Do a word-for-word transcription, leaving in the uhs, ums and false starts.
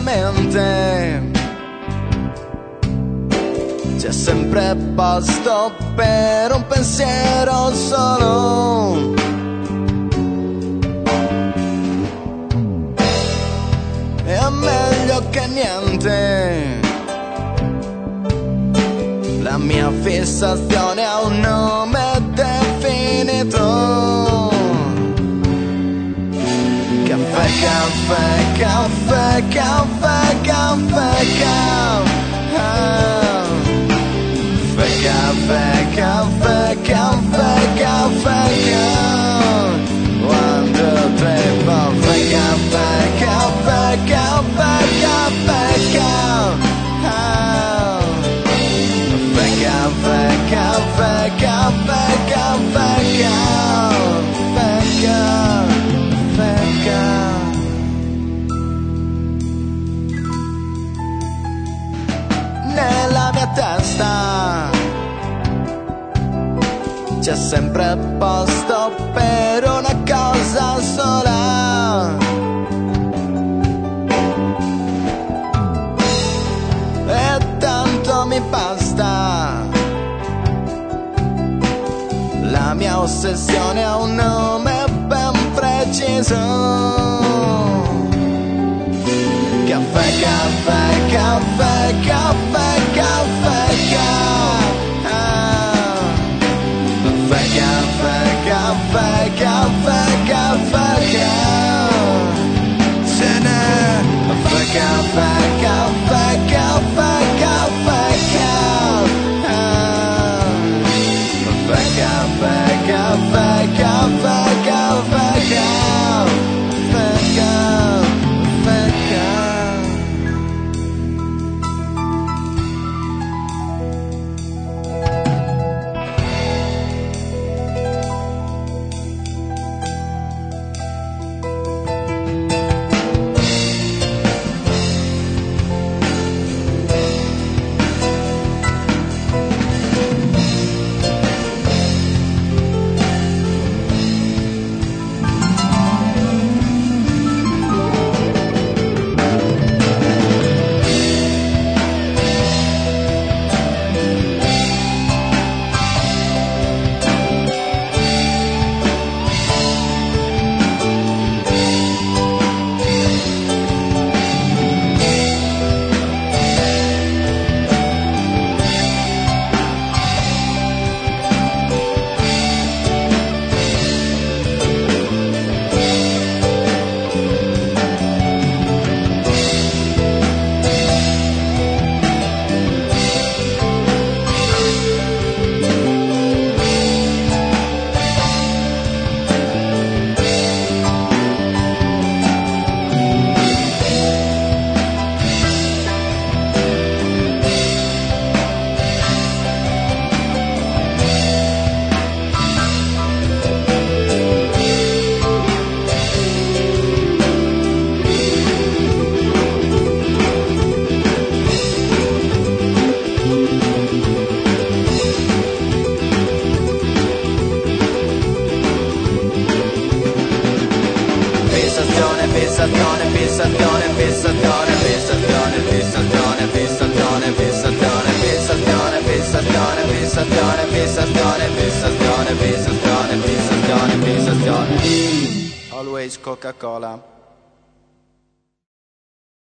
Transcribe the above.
mente c'è sempre posto per un pensiero solo. È meglio che niente. La mia fissazione ha un nome definito. Caffè, caffè, caffè, caffè, caffè, caffè, caffè, caffè, caffè, caffè, one, two, three, four, caffè, caffè, caffè, caffè, caffè, caffè, caffè, caffè, caffè, caffè, nella mia testa c'è sempre posto per una cosa sola. E tanto mi basta. La mia ossessione ha un nome ben preciso. Caffè, caffè, caffè, caffè, caffè, caffè, caffè, caffè, caffè, se ne caffè, caffè, caffè, caffè, caffè, caffè, caffè, caffè, caffè, fissazione, fissazione, fissazione, fissazione, fissazione, fissazione, fissazione, fissazione, fissazione, fissazione, fissazione, fissazione, fissazione, fissazione, fissazione. Always Coca-Cola.